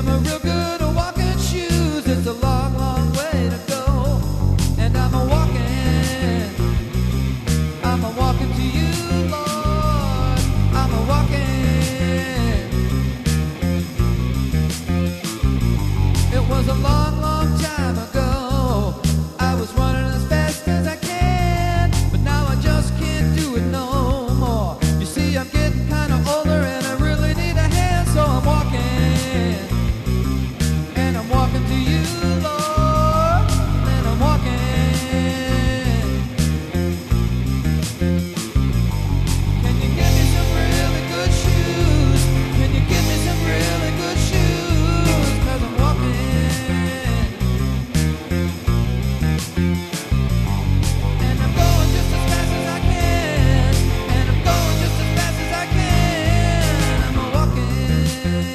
I'm a real good at walking shoes. It's a long, long way to go, and I'm a walking to you, Lord. I'm a walking. It was a long, long time ago. I was running as fast as I can, but now I just can't do it no more. You see, I'm getting kind of older and I really need a hand, so I'm walking. And I'm walking to you, Lord. And I'm walking. Can you give me some really good shoes? Can you give me some really good shoes? 'Cause I'm walking. And I'm going just as fast as I can. And I'm going just as fast as I can. I'm a walking.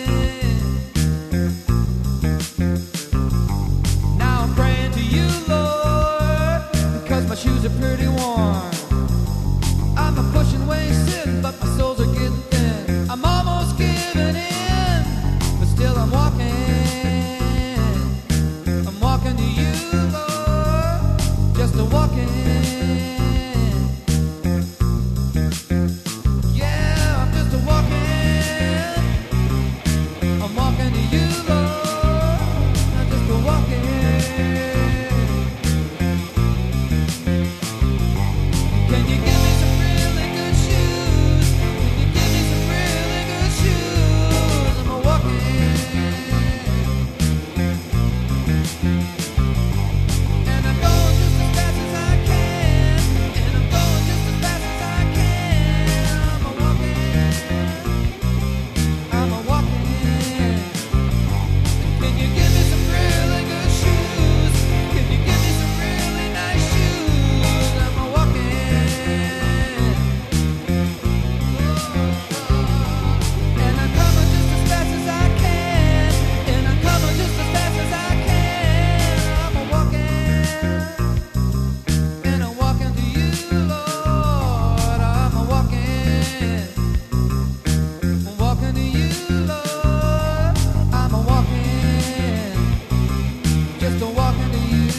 Now I'm praying to you, Lord, because my shoes are pretty worn. I'm a pushing way sin, but my soles are getting thin. I'm almost giving in, but still I'm walking. I'm walking to you, Lord, just a walking. Yeah, I'm just a walking. I'm walking to you, Lord, I'm just a walking. Can you give me some really good shoes? Can you give me some really good shoes? I'm a walking. And I'm going just as fast as I can. And I'm going just as fast as I can. I'm a walking. I'm a walking. Can you give me some really good shoes? Can you give me some really nice shoes? I'm a walking. And I'm coming just as fast as I can. And I'm coming just as fast as I can. I'm a walking. And I'm walking to you, Lord. I'm a walking. I'm walking to you, Lord. I'm a walking. Just a walking to you.